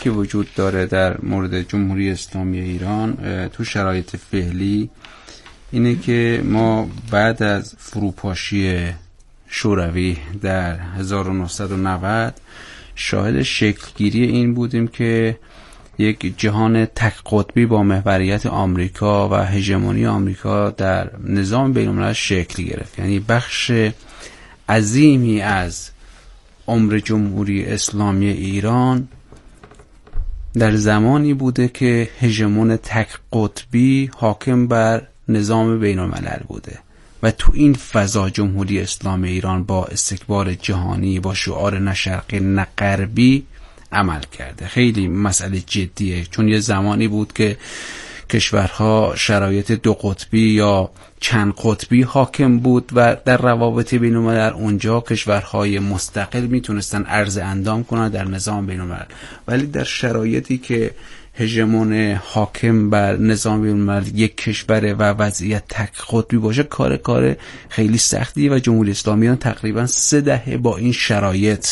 که وجود داره در مورد جمهوری اسلامی ایران تو شرایط فعلی اینه که ما بعد از فروپاشی شوروی در 1990 شاهد شکلگیری این بودیم که یک جهان تک قطبی با محوریت آمریکا و هژمونی آمریکا در نظام بین‌الملل شکل گرفت. یعنی بخش عظیمی از عمر جمهوری اسلامی ایران در زمانی بوده که هژمون تک قطبی حاکم بر نظام بین‌الملل بوده و تو این فضا جمهوری اسلامی ایران با استکبار جهانی، با شعار نه شرقی نه غربی عمل کرده. خیلی مسئله جدیه، چون یه زمانی بود که کشورها شرایط دو قطبی یا چند قطبی حاکم بود و در روابط بین‌الملل اونجا کشورهای مستقل میتونستن عرض اندام کنن در نظام بین‌الملل، ولی در شرایطی که هژمون حاکم بر نظام بین‌الملل یک کشور و وضعیت تک قطبی باشه کار خیلی سختیه و جمهوری اسلامی ایران تقریبا 3 دهه با این شرایط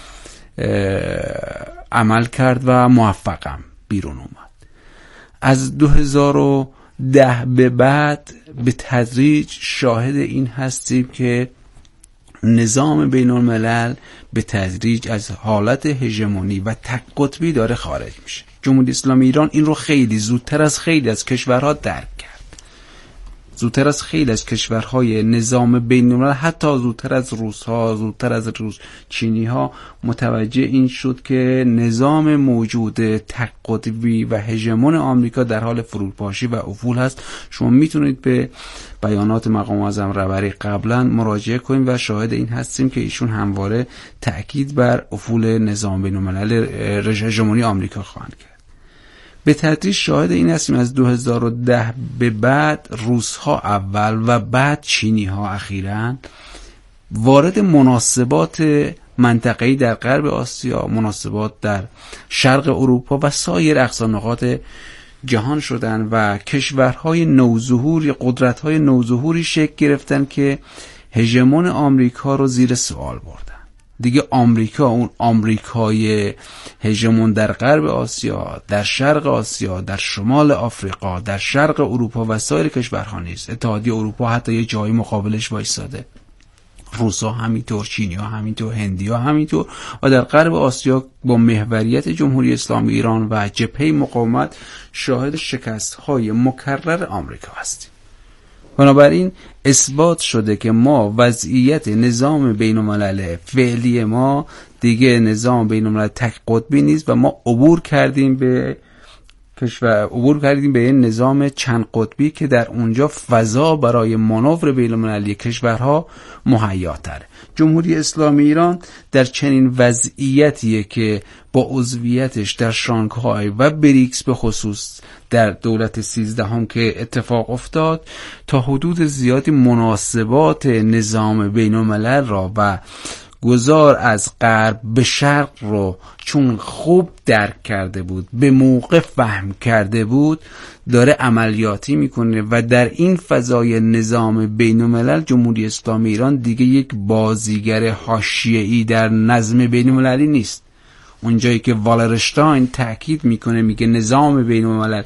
عمل کرد و موفقم بیرون اومد. از 2010 به بعد به تدریج شاهد این هستیم که نظام بین الملل به تدریج از حالت هژمونی و تک قطبی داره خارج میشه. جمهوری اسلامی ایران این رو خیلی زودتر از خیلی از کشورها درک کرد، زودتر از خیلی از کشورهای نظام بین الملل، حتی زودتر از روس‌ها، زودتر از چینی‌ها متوجه این شد که نظام موجود تک قطبی و هژمون آمریکا در حال فروپاشی و افول هست. شما میتونید به بیانات مقام معظم رهبری قبلا مراجعه کنید و شاهد این هستیم که ایشون همواره تأکید بر افول نظام بین الملل هژمونی آمریکا خواهند کرد. به تدریج شاهد این هستیم از 2010 به بعد روس‌ها اول و بعد چینی‌ها اخیراً وارد مناسبات منطقه‌ای در غرب آسیا، مناسبات در شرق اروپا و سایر اقصانقاط جهان شدن و کشورهای نوظهور یا قدرت‌های نوظهوری شکل گرفتن که هژمون آمریکا رو زیر سوال بردن. دیگه آمریکا اون آمریکای هژمون در غرب آسیا، در شرق آسیا، در شمال آفریقا، در شرق اروپا و سایر کشورها نیست. اتحادیه اروپا حتی یه جایی مقابلش وایساده، روس‌ها همینطور، چینی‌ها همینطور، هندی‌ها همینطور و در غرب آسیا با محوریت جمهوری اسلامی ایران و جبهه مقاومت شاهد شکست‌های مکرر آمریکا هستیم. بنابراین اثبات شده که ما وضعیت نظام بین‌الملل فعلی ما دیگه نظام بین‌الملل تک قطبی نیست و ما عبور کردیم به این نظام چند قطبی که در اونجا فضا برای مانور بین‌المللی کشورها مهیاتره. جمهوری اسلامی ایران در چنین وضعیتیه که با عضویتش در شانگهای و بریکس به خصوص در دولت 13 که اتفاق افتاد تا حدود زیادی مناسبات نظام بین‌الملل را و گذار از غرب به شرق رو چون خوب درک کرده بود، به موقع فهم کرده بود، داره عملیاتی میکنه و در این فضای نظام بین‌الملل جمهوری اسلامی ایران دیگه یک بازیگر حاشیه‌ای در نظم بین‌المللی نیست. اونجایی که والرشتاین تأکید میکنه، میگه نظام بین‌الملل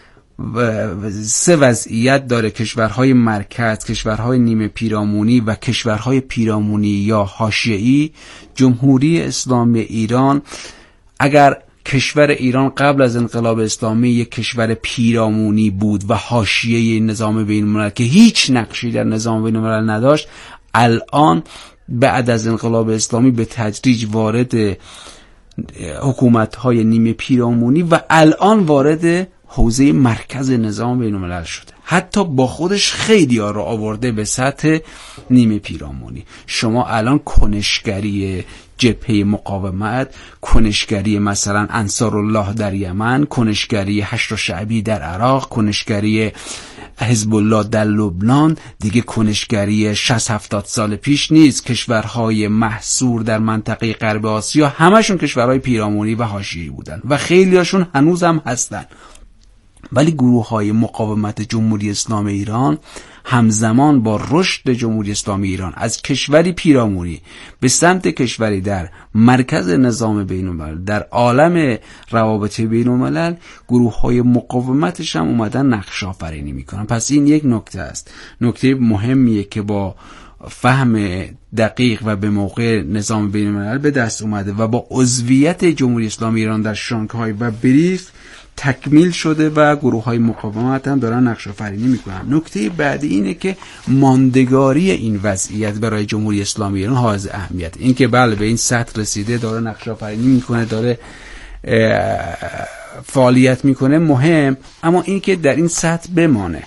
3 وضعیت داره: کشورهای مرکز، کشورهای نیمه پیرامونی و کشورهای پیرامونی یا حاشیه‌ای. جمهوری اسلامی ایران، اگر کشور ایران قبل از انقلاب اسلامی یک کشور پیرامونی بود و حاشیه نظام بین‌الملل که هیچ نقشی در نظام بین‌الملل نداشت، الان بعد از انقلاب اسلامی به تدریج وارد حکومت‌های نیمه پیرامونی و الان وارد حوزه مرکز نظام بین‌الملل شده. حتی با خودش خیلی ها رو آورده به سطح نیمه پیرامونی. شما الان کنشگری جبهه مقاومت، کنشگری مثلا انصارالله در یمن، کنشگری حشد شعبی در عراق، کنشگری حزب الله در لبنان دیگه کنشگری 60-70 سال پیش نیست. کشورهای محصور در منطقه غرب آسیا همشون کشورهای پیرامونی و حاشیه‌ای بودن و خیلی هاشون هنوز هم هستن. ولی گروه‌های مقاومت جمهوری اسلامی ایران همزمان با رشد جمهوری اسلامی ایران از کشوری پیرامونی به سمت کشوری در مرکز نظام بین‌الملل، در عالم روابط بین‌الملل، گروه‌های مقاومتش هم اومدن نقش آفرینی میکنن. پس این یک نکته است، نکته مهمیه که با فهم دقیق و به موقع نظام بین‌الملل به دست اومده و با عضویت جمهوری اسلامی ایران در شانگهای و بریکس تکمیل شده و گروه‌های مقاومت هم دارن نقش آفرینی میکنن. نکته بعدی اینه که ماندگاری این وضعیت برای جمهوری اسلامی ایران حائز اهمیت. این که بله به این سطح رسیده، داره نقش آفرینی میکنه، داره فعالیت میکنه مهم، اما این که در این سطح بمانه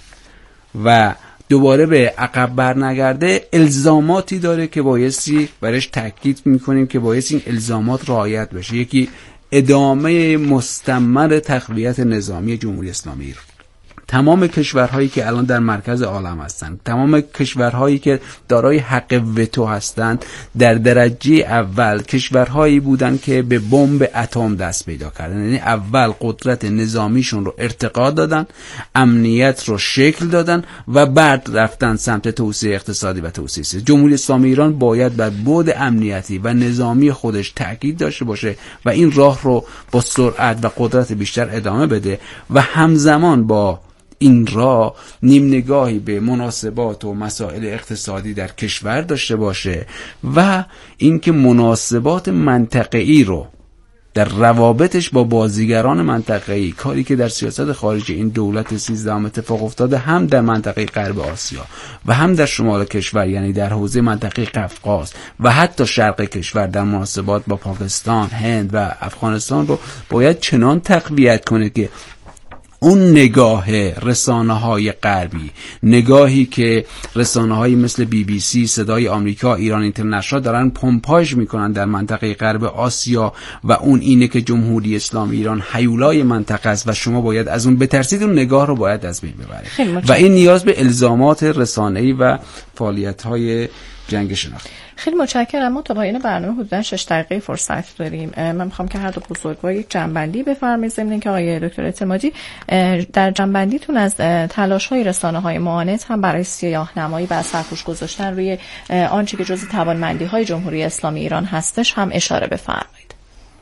و دوباره به عقب برنگرده الزاماتی داره که بایستی برش تاکید میکنیم که بایستی این الزامات رعایت بشه. یکی ادامه مستمر تقویت نظامی جمهوری اسلامی ایران. تمام کشورهایی که الان در مرکز عالم هستند، تمام کشورهایی که دارای حق وتو هستند، در درجه اول کشورهایی بودند که به بمب اتم دست پیدا کردن. یعنی اول قدرت نظامیشون رو ارتقا دادن، امنیت رو شکل دادن و بعد رفتن سمت توسعه اقتصادی و توسعه سیاسی. جمهوری اسلامی ایران باید بر بعد امنیتی و نظامی خودش تاکید داشته باشه و این راه رو با سرعت و قدرت بیشتر ادامه بده و همزمان با این را نیم نگاهی به مناسبات و مسائل اقتصادی در کشور داشته باشه و اینکه مناسبات منطقه‌ای رو در روابطش با بازیگران منطقه‌ای، کاری که در سیاست خارجی این دولت 13 اتفاق افتاده، هم در منطقه غرب آسیا و هم در شمال کشور، یعنی در حوزه منطقه قفقاز و حتی شرق کشور، در مناسبات با پاکستان، هند و افغانستان رو باید چنان تقویت کنه که اون نگاه رسانه‌های غربی، نگاهی که رسانه‌هایی مثل BBC، صدای آمریکا، ایران اینترنشنال دارن پمپاژ میکنن در منطقه غرب آسیا و اون اینه که جمهوری اسلامی ایران هیولای منطقه است و شما باید از اون بترسید، اون نگاه رو باید از بین ببرید و این نیاز به الزامات رسانه‌ای و فعالیت‌های جنگ شناختی. خیلی متشکرم. ما تا پایان برنامه حدوداً 6 دقیقه فرصت داریم. من میخوام که هر دو بزرگوار یک جنبندی بفرمایید، ضمن اینکه آقای دکتر اعتمادی در جنبندیتون از تلاش‌های رسانه‌های معاند هم برای سیاه‌نمایی و سرپوش گذاشتن روی آنچه که جزء توانمندی‌های جمهوری اسلامی ایران هستش هم اشاره بفرمایید.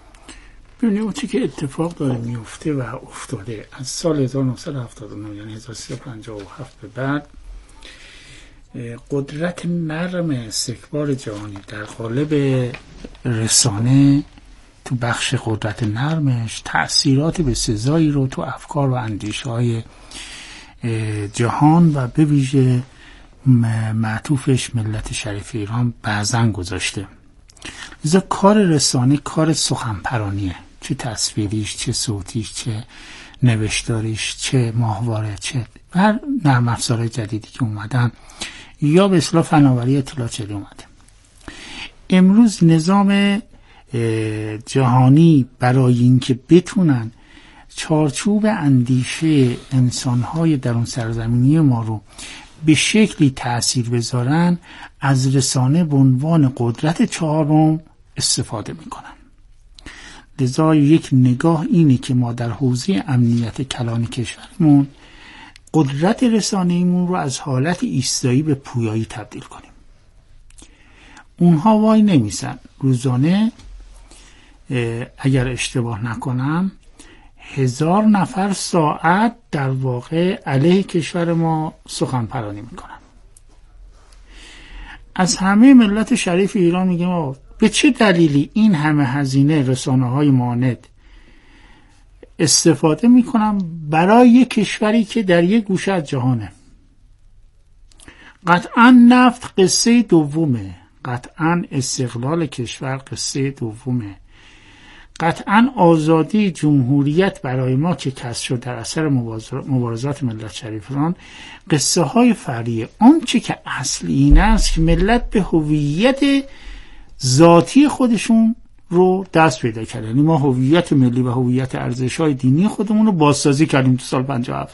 ببینید اون چیزی که اتفاق داره میفته و افتاده از سال 1979 یعنی 1357 به بعد، قدرت نرم استکبار جهانی در قالب رسانه تو بخش قدرت نرمش تأثیرات به سزایی رو تو افکار و اندیشه‌های جهان و به ویژه معطوفش ملت شریف ایران بعضن گذاشته. لذا کار رسانه کار سخنپرانیه، چه تصویریش، چه صوتیش، چه نوشتاریش، چه ماهواره، چه هر نرم افزار جدیدی که اومدن یا به اصطلاح فناوری اطلاعات جدید اومده. امروز نظام جهانی برای اینکه بتونن چارچوب اندیشه انسان‌های درون سرزمینی ما رو به شکلی تأثیر بذارن، از رسانه به عنوان قدرت چهارم استفاده میکنن. لذا یک نگاه اینه که ما در حوزه امنیت کلان کشورمون قدرت رسانه‌ایمون رو از حالت ایستایی به پویایی تبدیل کنیم. اونها وای نمیسن. روزانه اگر اشتباه نکنم 1000 نفر ساعت در واقع علیه کشور ما سخنپرانی میکنن. از همه ملت شریف ایران میگم به چه دلیلی این همه هزینه رسانه‌های معاند استفاده میکنم برای یک کشوری که در یک گوشه از جهانه؟ قطعا نفت قصه دومه، قطعا استقلال کشور قصه دومه، قطعا آزادی جمهوریت برای ما که کسب شد در اثر مبارزات ملت شریف ایران قصه های فردیه. آنچه که اصلی این است که ملت به هویت ذاتی خودشون رو دست پیدا کردن. یعنی ما هویت ملی و هویت ارزش‌های دینی خودمون رو بازسازی کردیم تو سال 57.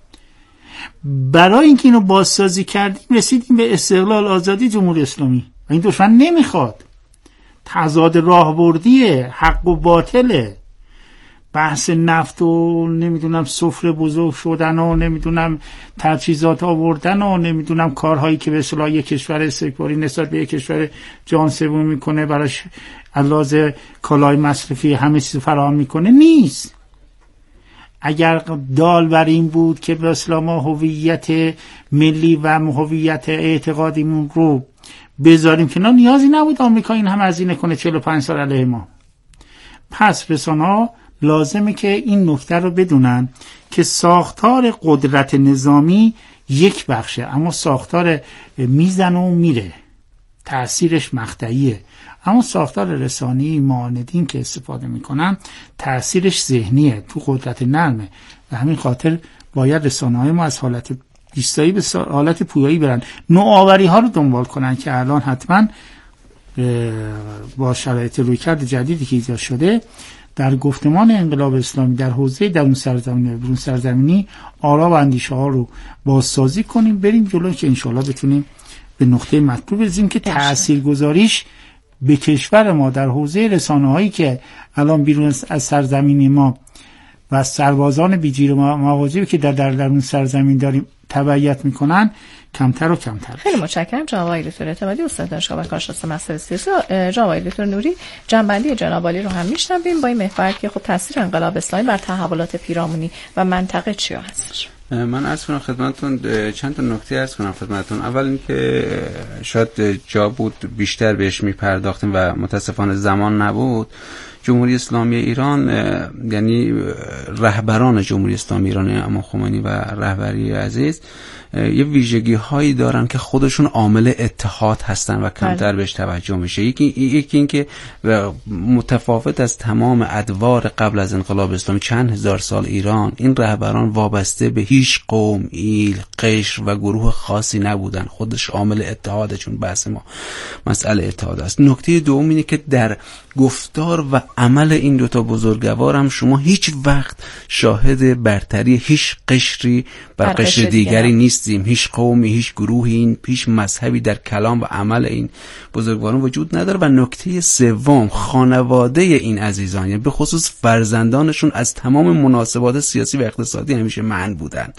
برای اینکه اینو بازسازی کردیم رسیدیم به استقلال آزادی جمهوری اسلامی و این دشمن نمیخواد. تضاد راهبردیه، حق و باطله. بحث نفت و نمیدونم سفره بزرگ شدن و نمیدونم تجهیزات آوردن و نمیدونم کارهایی که به اصطلاح یک کشور استکباری نسبت به یک کشور جهان سوم میکنه براش علاوه کالای مصرفی همه چیز فراهم میکنه نیست. اگر دال بر این بود که به اصطلاح ما هویت ملی و هویت اعتقادیمون رو بذاریم کنار، نیازی نبود آمریکا این هم هزینه کنه 45 سال علیه ما. پس رسانه‌ها لازمه که این نکته رو بدونن که ساختار قدرت نظامی یک بخشه، اما ساختار میزنه و میره، تأثیرش مقطعیه. اما ساختار رسانه‌ای معاندین که استفاده میکنن تأثیرش ذهنیه، تو قدرت نرمه. و همین خاطر باید رسانه‌های ما از حالت ایستایی به حالت پویایی برن، نوآوری ها رو دنبال کنن که الان حتما با شرایط رویکرد جدیدی که ایجاد شده در گفتمان انقلاب اسلامی در حوزه درون سرزمینی و بیرون سرزمینی آرا و اندیشه ها رو بازسازی کنیم، بریم جلو که انشالله بتونیم به نقطه مطلوب برسیم که تاثیرگذاریش به کشور ما در حوزه رسانه هایی که الان بیرون از سرزمین ما و سربازان بیجیر مواجبی که در درون سرزمین داریم تبعیت میکنن کمتر و کمتر. خیلی متشکرم جناب آقای دکتر اعتمادی، استاد دانشگاه و کارشناس مسائل سیاسی. جناب آقای دکتر نوری، جنبندی جناب عالی رو هم میشنویم با این محور که خب تاثیر انقلاب اسلامی بر تحولات پیرامونی و منطقه چی هستش؟ من عرض کنم خدمتتون چند تا نکته عرض کنم خدمتتون. اول اینکه شاید جا بود بیشتر بهش میپرداختیم و متاسفانه زمان نبود. جمهوری اسلامی ایران، یعنی رهبران جمهوری اسلامی ایران امام خمینی و رهبری عزیز، یه ویژگی هایی دارن که خودشون عامل اتحاد هستن و کمتر بهش توجه میشه. یکی این که متفاوت از تمام ادوار قبل از انقلاب اسلامی چند هزار سال ایران، این رهبران وابسته به هیچ قوم، ایل، قشر و گروه خاصی نبودن. خودش عامل اتحاده، چون بحث ما مسئله اتحاد است. نکته دوم اینه که در گفتار و عمل این دوتا بزرگوار هم شما هیچ وقت شاهد برتری هیچ قشری بر قشر دیگری نیستیم، هیچ قومی، هیچ گروهی، هیچ مذهبی در کلام و عمل این بزرگواران وجود نداره. و نکته سوم، خانواده این عزیزان، یعنی به خصوص فرزندانشون از تمام مناسبات سیاسی و اقتصادی همیشه منع بودن،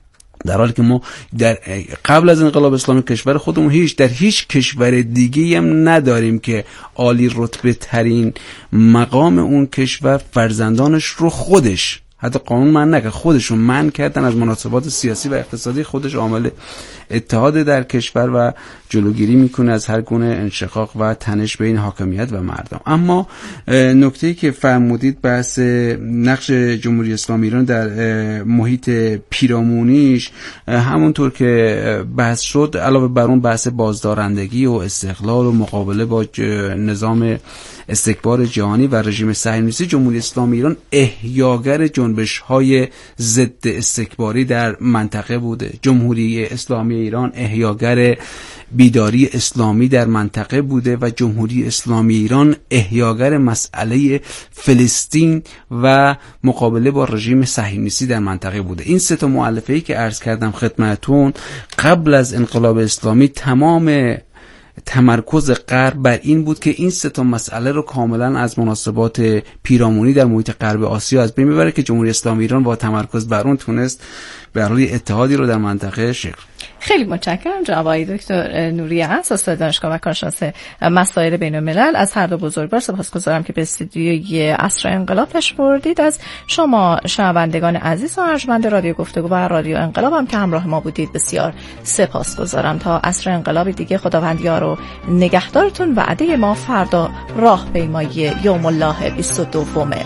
در حالی که ما در قبل از انقلاب اسلامی کشور خودمون در هیچ کشور دیگه‌ای هم نداریم که عالی رتبه ترین مقام اون کشور فرزندانش رو خودش، حتی قانون من نکرد، خودشون من کردن از مناسبات سیاسی و اقتصادی. خودش عامل اتحاد در کشور و جلوگیری میکنه از هر گونه انشقاق و تنش بین حاکمیت و مردم. اما نکته‌ای که فرمودید بحث نقش جمهوری اسلامی ایران در محیط پیرامونیش، همونطور که بحث شد، علاوه بر اون بحث بازدارندگی و استقلال و مقابله با نظام استکبار جهانی و رژیم صهیونیستی، جمهوری اسلامی ایران احیاگر جنبش‌های ضد استکباری در منطقه بوده. جمهوری اسلامی ایران احیاگر بیداری اسلامی در منطقه بوده و جمهوری اسلامی ایران احیاگر مسئله فلسطین و مقابله با رژیم صهیونیستی در منطقه بوده. این سه تا مؤلفه‌ای که عرض کردم خدمتتون قبل از انقلاب اسلامی تمام تمرکز غرب بر این بود که این سه تا مسئله رو کاملا از مناسبات پیرامونی در محیط غرب آسیا از بین ببره، که جمهوری اسلامی ایران با تمرکز بر اون تونست به روی اتحادی رو در منطقه شکل. خیلی متشکرم جناب آقای دکتر نوری هست، استاد دانشگاه و کارشناس مسائل بین الملل. از هر دو بزرگوار سپاسگزارم که به استودیوی عصر انقلاب تشریف بردید. از شما شنوندگان عزیز و ارجمند رادیو گفتگو و رادیو انقلاب هم که همراه ما بودید بسیار سپاسگزارم. تا عصر انقلاب دیگه خداوند یار و نگهدارتون. وعده ما فردا راه پیمایی یوم الله 22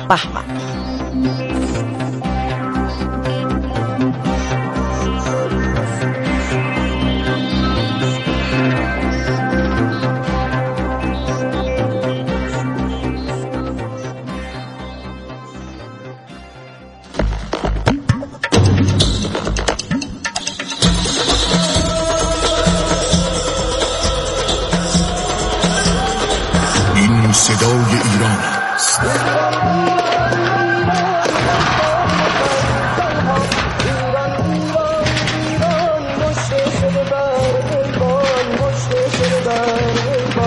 بهمن. صدای ایران است.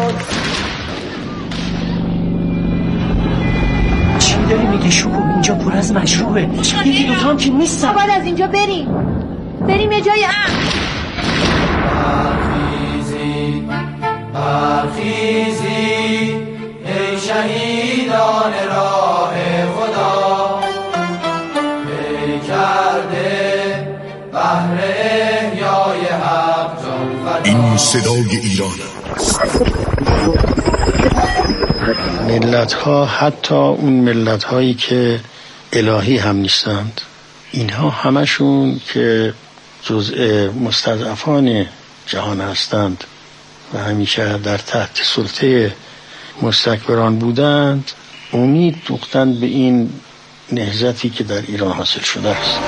چی داری میگی شکوه؟ اینجا پر مشروعه. یکی دوتا هم که نیستن. باید از اینجا بریم یه جای برخیزی ای شهیدان راه خدا، ای کرده بهر احیای حق جان فدا. این صدای ایران است. ملت ها، حتی اون ملت هایی که الهی هم نیستند، اینها همشون که جزء مستضعفان جهان هستند و همیشه در تحت سلطه مستکبران بودند، امید دوختند به این نهضتی که در ایران حاصل شده است.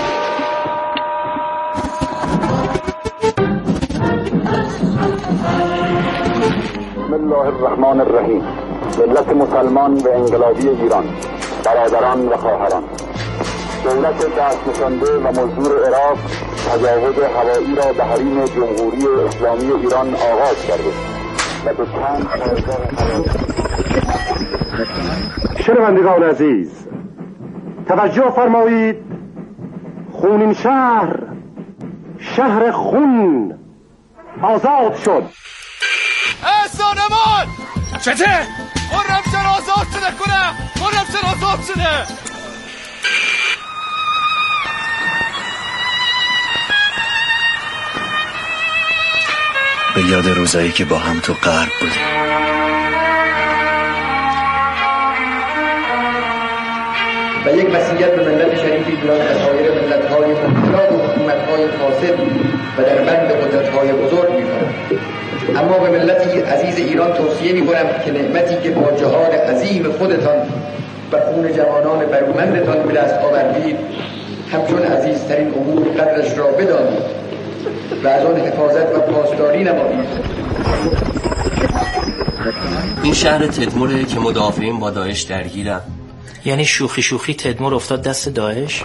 بسم الله الرحمن الرحیم. ملت مسلمان و انقلابی ایران، برادران و خواهران، دولت دست نشانده و مزدور عراق تجاوز هوایی را به حریم جمهوری اسلامی ایران آغاز کرده و به چند شنوندگان عزیز توجه فرمایید. خونین شهر خون آزاد شد. احسانمان چته؟ خرمشهر آزاد شده کنم. خرمشهر آزاد شده. به یاد روزایی که با هم تو غرب بودیم. و یک وصیت به ملت شریف ایران و سایر ملت‌های مبتلا و حکومت‌های فاسد و در بند قدرت‌های بزرگ می‌کنم. اما به ملت عزیز ایران توصیه می‌کنم که نعمتی که با جهاد عظیم خودتان و خون جوانان برومندتان به دست آوردید همچون عزیزترین امور قدرش را بدانید و از آن حفاظت و پاسداری نمایید. این شهر تدمره که مدافعین با داعش درگیرن. یعنی شوخی تدمر افتاد دست داعش؟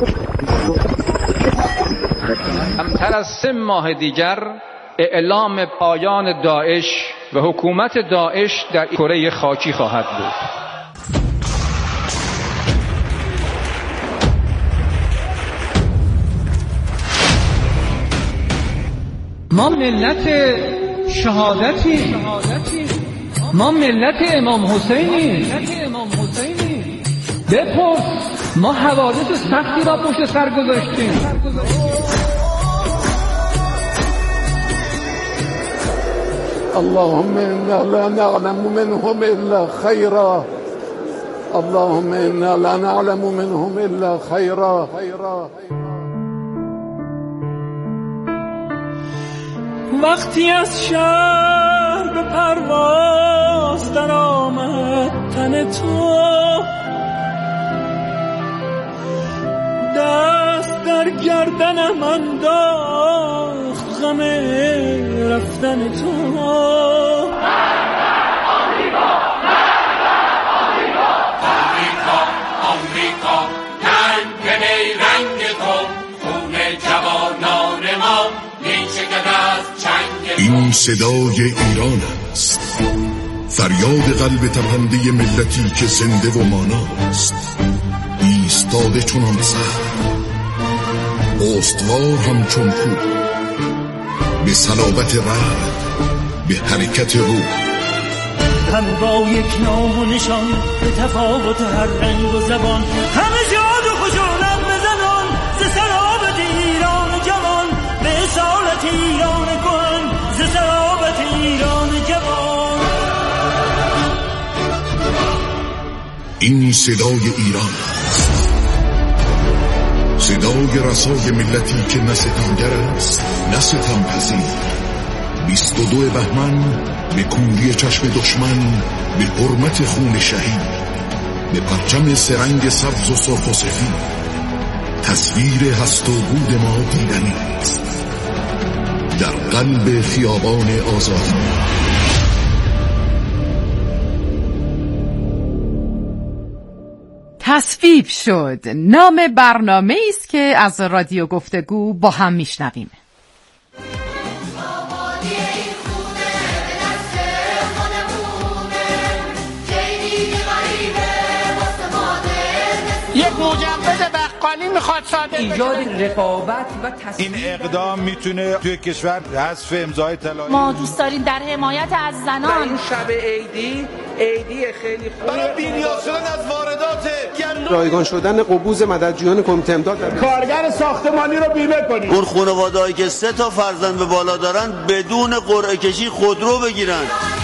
کمتر از 3 ماه دیگر اعلام پایان داعش و حکومت داعش در کره خاکی خواهد بود. ما ملت شهادتی، ما ملت امام حسینی. بپرس، ما حوادث سختی را پشت سر گذاشتیم. اللهم انا لا نعلم منهم الا خيرا، اللهم انا لا نعلم منهم الا خيرا. وقتی از شهر به پرواز در آمد تن تو، دست در گردنم انداخت غم رفتن تو. آمریکا رنگ رنگ تو، خون جوانان ما میچکد از چنگ. این صدای ایران است، فریاد قلب تپنده ملتی که زنده و ماناست، ایستاده چنان سر، استوار همچون کوه، به صلابت رعد، به حرکت روح. هم با یک نام و نشان، به تفاوت هر رنگ و زبان، همه شاد و خوش و نغمه زنان، ز سرابت ایران جوان، به اصالت ایران کهن، ز سرابت ایران جوان. این صدای ایران است، صدای رسای ملتی که نه ستمگر است نه ستمپذیر. 22 بهمن به کوری چشم دشمن، به حرمت خون شهید، به پرچم سرنگ سبز و سرخ و سفید، تصویر هست و بود ما دیدنی است در قلب خیابان آزادی. تصویب شد. نام برنامه است که از رادیو گفتگو با هم میشنویم. یک موجب بده بقالی میخواد صادر ایجاد رقابت و این اقدام میتونه توی کشور حذف امضای طلایی. ما دوست داریم در حمایت از زنان. این شب عیدی خیلی خوبه. برای بی‌نیاز شدن از واردات رایگان شدن قبوز مددجویان کمیته امداد کارگر ساختمانی رو بیمه کنید. اون خانواده‌ای که 3 تا فرزند به بالا دارن بدون قرعه کشی خودرو بگیرن.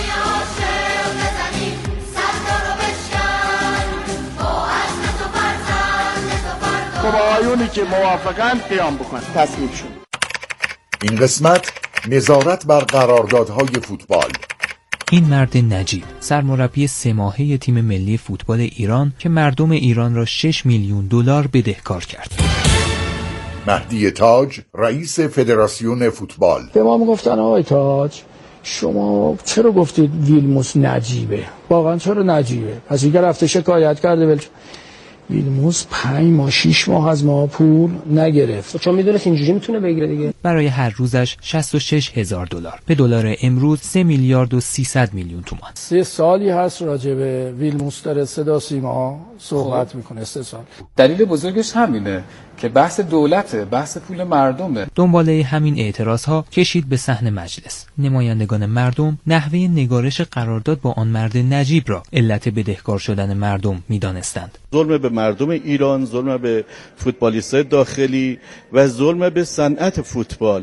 خب آیونی که موافقن قیام بکن تصمیم شد. این قسمت نظارت بر قراردادهای فوتبال. این مرد نجیب سرمربی 3 ماهه تیم ملی فوتبال ایران که مردم ایران را 6 میلیون دلار بدهکار کرد. مهدی تاج رئیس فدراسیون فوتبال. به ما میگفتن آقای تاج شما چرا گفتید ویلموس نجیبه؟ واقعا چرا نجیبه؟ پس اینکه رفته شکایت کرده ویلموس 5 ماه 6 ماه از ما پول نگرفت. چون میدونست اینجوری میتونه بگیره دیگه. برای هر روزش 66,000 دلار. به دلار امروز 3 میلیارد و 300 میلیون تومان. 3 سالی هست راجع به ویلموس داره صدا سیما صحبت میکنه. 3 سال. دلیل بزرگش همینه که بحث دولته، بحث پول مردمه. دنباله همین اعتراضها کشید به صحن مجلس. نمایندگان مردم نحوه نگارش قرارداد با آن مرد نجیب را علت بدهکار شدن مردم می‌دانستند. ظلم به مردم ایران، ظلم به فوتبالیستای داخلی و ظلم به صنعت فوتبال.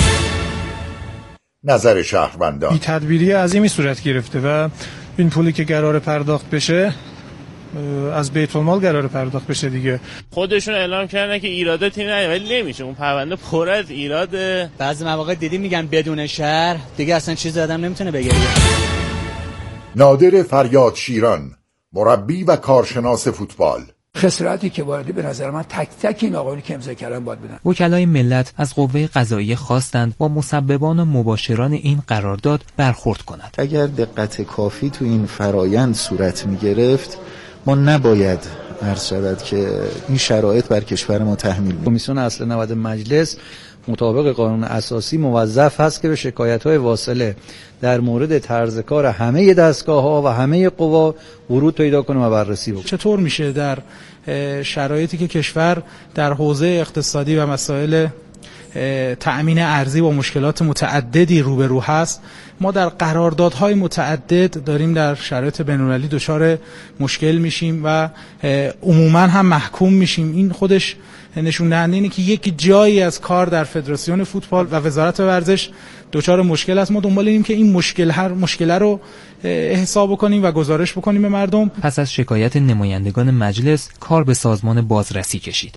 نظر شهروندان. این تدبیری عظیمی صورت گرفته و این پولی که قرار پرداخت بشه از بیت المال قرار پرداخت بشه دیگه. خودشون اعلام کردن که ایراداتی نه ولی نمیشه، اون پرونده پر از ایراده. بعضی مواقع دیدی میگن بدون شرح دیگه اصلا چیز آدم نمیتونه بگه. نادر فریاد شیران مربی و کارشناس فوتبال. خسارتی که واردی به نظر من تک تک این آقایونی که امضا کردن باید بدن. وکلای ملت از قوه قضاییه خواستند با مسببان و مباشران این قرارداد برخورد کند. اگر دقت کافی تو این فرایند صورت می‌گرفت ما نباید عرض شود که این شرایط بر کشور ما تحمیل بشه. کمیسیون اصل 90 مجلس مطابق قانون اساسی موظف هست که به شکایت‌های واصله در مورد طرز کار همه دستگاه‌ها و همه قوا ورود پیدا کنه و بررسی بکنه. چطور میشه در شرایطی که کشور در حوزه اقتصادی و مسائل تأمین ارزی با مشکلات متعددی روبرو هست، ما در قراردادهای متعدد داریم در شرایط بین‌المللی دچار مشکل میشیم و عموما هم محکوم میشیم. این خودش نشون دهنده اینه که یک جایی از کار در فدراسیون فوتبال و وزارت ورزش دچار مشکل است. ما دنبال اینیم که این مشکل رو حساب کنیم و گزارش بکنیم به مردم. پس از شکایت نمایندگان مجلس کار به سازمان بازرسی کشید.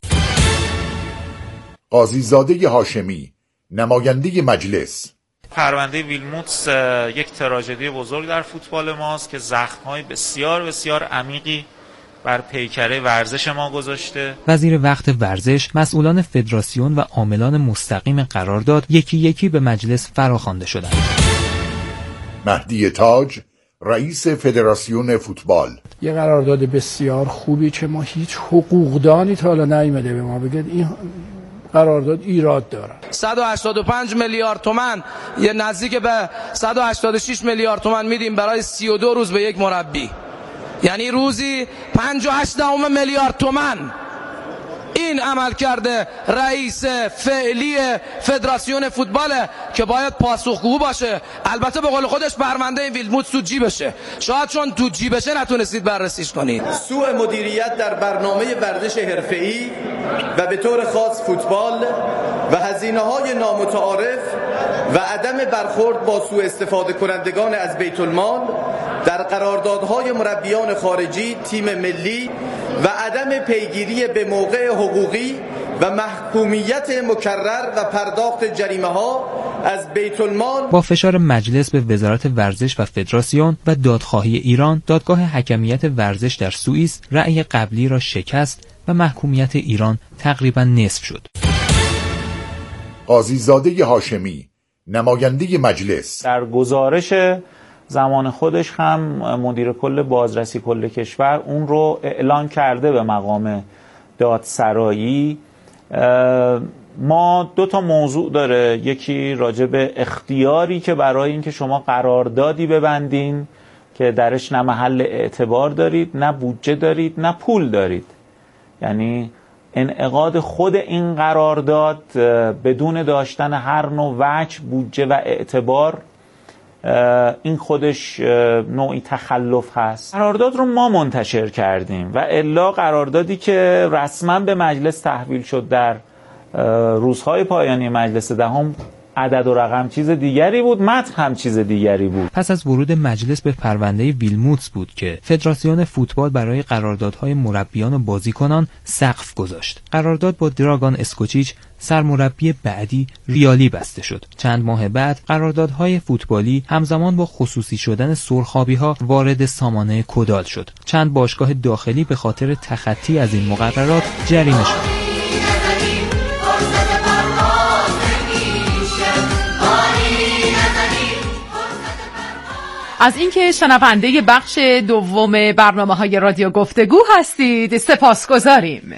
قاضی زاده هاشمی نماینده مجلس. پرونده ویلموتس یک تراژدی بزرگ در فوتبال ماست که زخم‌های بسیار بسیار عمیقی بر پیکره ورزش ما گذاشته. وزیر وقت ورزش، مسئولان فدراسیون و عاملان مستقیم قرارداد یکی یکی به مجلس فراخوانده شدند. مهدی تاج رئیس فدراسیون فوتبال. یه قرارداد بسیار خوبی که ما هیچ حقوقدانی تا حالا نیامده به ما بگه این قرارداد ایراد داره. 185 میلیارد تومان، یه نزدیک به 186 میلیارد تومان میدیم برای 32 روز به یک مربی، یعنی روزی 58 میلیارد تومان. این عمل کرده رئیس فعلی فدراسیون فوتباله که باید پاسخگو باشه. البته به قول خودش پرونده ویلموتس تو جیبشه، شاید چون تو جیبشه نتونستید بررسیش کنید. سوء مدیریت در برنامه ورزش حرفه‌ای و به طور خاص فوتبال و هزینه‌های نامتعارف و عدم برخورد با سوء استفاده کنندگان از بیت المال در قراردادهای مربیان خارجی تیم ملی و عدم پیگیری به موقع حقوقی و محکومیت مکرر و پرداخت جریمه‌ها از بیت المال. با فشار مجلس به وزارت ورزش و فدراسیون و دادخواهی ایران، دادگاه حکمیت ورزش در سوئیس رأی قبلی را شکست و محکومیت ایران تقریبا نصف شد. قاضی زاده هاشمی نماینده مجلس. در گزارش زمان خودش هم مدیر کل بازرسی کل کشور اون رو اعلان کرده به مقام دادسرایی. ما 2 تا موضوع داره، یکی راجع به اختیاری که برای اینکه شما قراردادی ببندین که درش نه محل اعتبار دارید، نه بودجه دارید، نه پول دارید، یعنی انعقاد خود این قرارداد بدون داشتن هر نوع وجه، بودجه و اعتبار، این خودش نوعی تخلف هست. قرارداد رو ما منتشر کردیم و الا قراردادی که رسما به مجلس تحویل شد در روزهای پایانی مجلس دهم عدد و رقم چیز دیگری بود، متن هم چیز دیگری بود. پس از ورود مجلس به پرونده ویلموتس بود که فدراسیون فوتبال برای قراردادهای مربیان و بازیکنان سقف گذاشت. قرارداد با دراگان اسکوچیچ سرمربی بعدی ریالی بسته شد. چند ماه بعد قراردادهای فوتبالی همزمان با خصوصی شدن سرخابی‌ها وارد سامانه کدال شد. چند باشگاه داخلی به خاطر تخطی از این مقررات جریمه شد. از اینکه شنونده بخش دوم برنامه‌های رادیو گفتگو هستید سپاسگزاریم.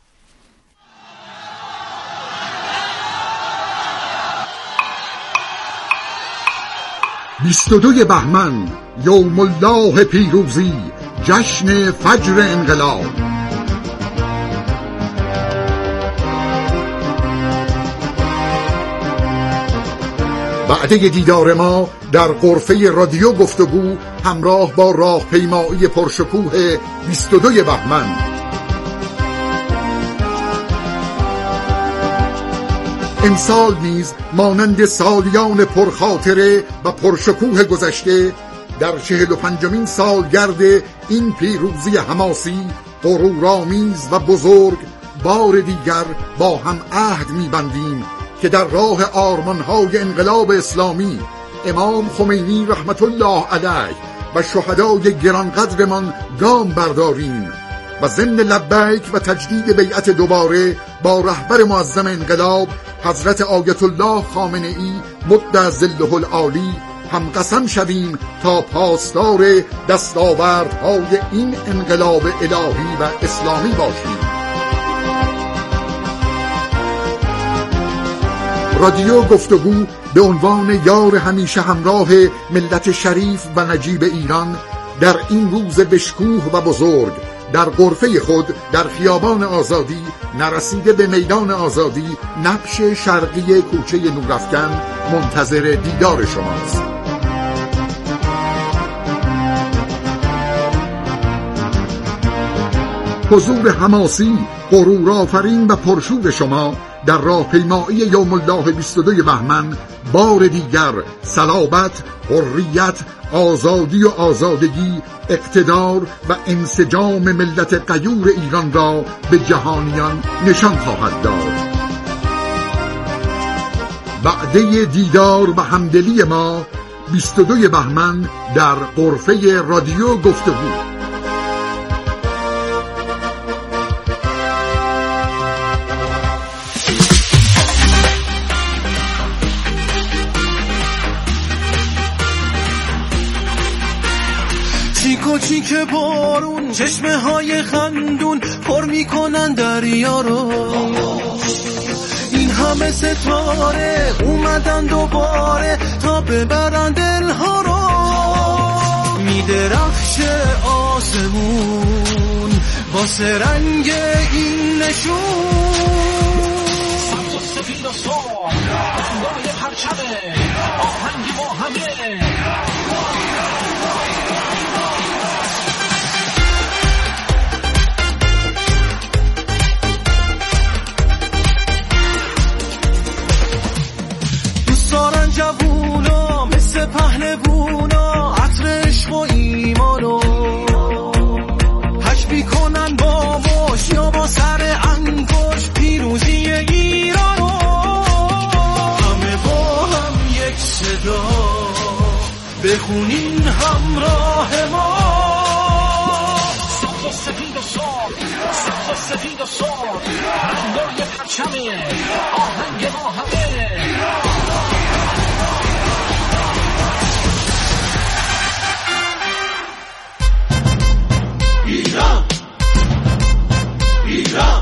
22 بهمن یوم الله پیروزی، جشن فجر انقلاب. وعده دیدار ما در غرفه رادیو گفتگو همراه با راهپیمایی پرشکوه 22 بهمن. امسال نیز مانند سالیان پرخاطره و پرشکوه گذشته در 45مین سالگرد این پیروزی حماسی، غرورآمیز و بزرگ بار دیگر با هم عهد می‌بندیم که در راه آرمان‌های انقلاب اسلامی امام خمینی رحمت الله علیه و شهدای گرانقدرمان گام برداریم و ضمن لبیک و تجدید بیعت دوباره با رهبر معظم انقلاب حضرت آیت الله خامنه ای مد ظله العالی هم قسم شویم تا پاسدار دستاوردهای این انقلاب الهی و اسلامی باشیم. رادیو گفتگو به عنوان یار همیشه همراه ملت شریف و نجیب ایران در این روز بشکوه و بزرگ در غرفه خود در خیابان آزادی نرسیده به میدان آزادی نقش شرقی کوچه نورافکن منتظر دیدار شماست. حضور حماسی، غرورآفرین و پرشور شما در راهپیمایی یوم الله 22 بهمن بار دیگر صلابت، حریت، آزادی و آزادگی، اقتدار و انسجام ملت غیور ایران را به جهانیان نشان خواهد داد. وعده دیدار و همدلی ما 22 بهمن در غرفه رادیو گفتگو. چیک بارون، چشمه های خندون پر میکنن دریا رو. این همه ستاره اومدن دوباره تا ببرن دلها رو. میدرخشه آسمون واسه رنگ این نشون. سبز و سفید و سرخ رنگای پرچمه، آهنگ ما همه. جوونا مثل پهلوونا عطر عشق و ایمانو حج بیکنن با مش یا با سر انگوش پیروزی ایرانو. همه با هم یک صدا بخونین همراه ما. سبز و سفید و سرخ، سبز و سفید و سرخ رنگای پرچمه، آهنگ ما همه. ایران ایران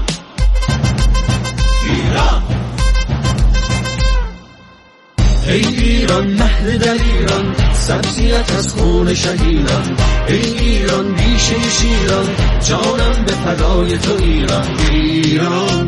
ایران، ای ایران مهد در ایران، سبزیت از خون شهیدان. ای ایران بیشه شیران، جانم به فدای تو ایران. ایران